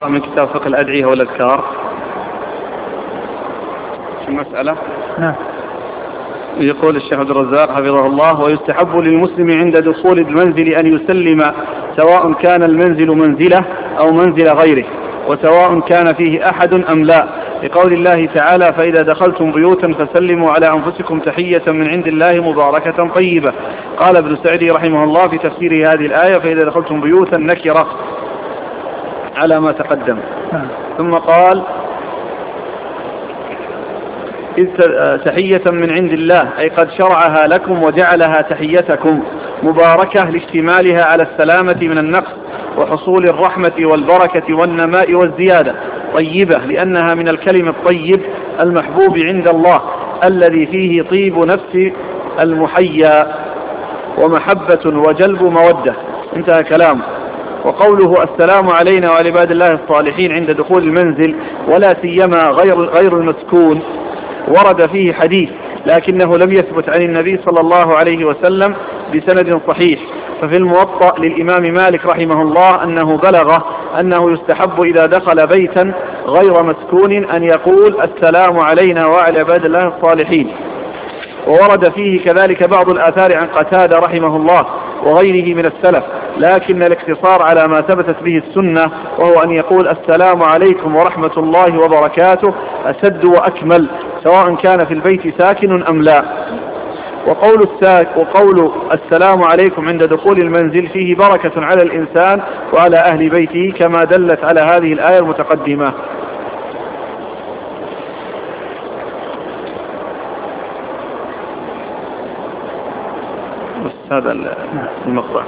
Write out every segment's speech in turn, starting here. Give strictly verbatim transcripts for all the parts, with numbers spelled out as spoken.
من كتاب فقه الأدعية والأذكار. شو المسألة؟ نعم. يقول الشيخ عبد الرزاق حفظه الله: ويستحب للمسلم عند دخول المنزل أن يسلم، سواء كان المنزل منزله أو منزل غيره، وسواء كان فيه أحد أم لا، لقول الله تعالى: فإذا دخلتم بيوتا فسلموا على أنفسكم تحية من عند الله مباركة طيبة. قال ابن سعدي رحمه الله في تفسير هذه الآية: فإذا دخلتم بيوتا نكرة على ما تقدم. ثم قال: تحية من عند الله، أي قد شرعها لكم وجعلها تحيتكم مباركة لاشتمالها على السلامة من النقص وحصول الرحمة والبركة والنماء والزيادة. طيبة لأنها من الكلم الطيب المحبوب عند الله الذي فيه طيب نفس المحيا ومحبة وجلب مودة. انتهى كلامه. وقوله: السلام علينا وعلى عباد الله الصالحين عند دخول المنزل، ولا سيما غير غير المسكون، ورد فيه حديث لكنه لم يثبت عن النبي صلى الله عليه وسلم بسند صحيح. ففي الموطأ للإمام مالك رحمه الله أنه بلغه أنه يستحب إذا دخل بيتا غير مسكون أن يقول: السلام علينا وعلى عباد الله الصالحين. وورد فيه كذلك بعض الآثار عن قتادة رحمه الله وغيره من السلف، لكن الاقتصار على ما ثبتت به السنة، وهو أن يقول: السلام عليكم ورحمة الله وبركاته، أسد وأكمل، سواء كان في البيت ساكن أم لا. وقول, الساك وقول السلام عليكم عند دخول المنزل فيه بركة على الإنسان وعلى أهل بيته، كما دلت على هذه الآية المتقدمة. بس هذا المقطع.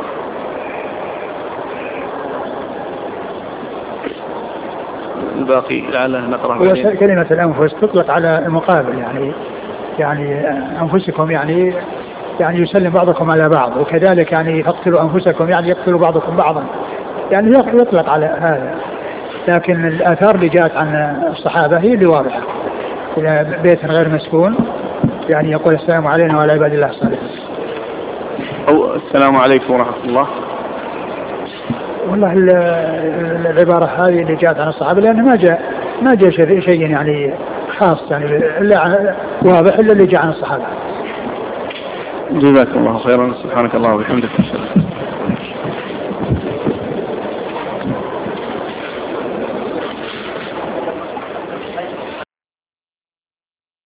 الباقي لعله نقرأ. كلمة الأنفس تطلق على المقابل، يعني يعني أنفسكم، يعني يعني يسلم بعضكم على بعض، وكذلك يعني اقتلوا أنفسكم، يعني يقتلوا بعضكم بعضا، يعني يطلق على هذا. لكن الآثار اللي جاءت عن الصحابة هي اللي واضحة. إلى بيت غير مسكون يعني يقول: السلام علينا وعلى عباد الله الصالحين. أو السلام عليكم ورحمة الله. والله العبارة هذه اللي جاءت عن الصحابة، لأنه ما جاء ما جاء شيء يعني خاص يعني إلا واضح إلا اللي جاء عن الصحابة. جزاك الله خيرا. سبحانك الله وبحمدك.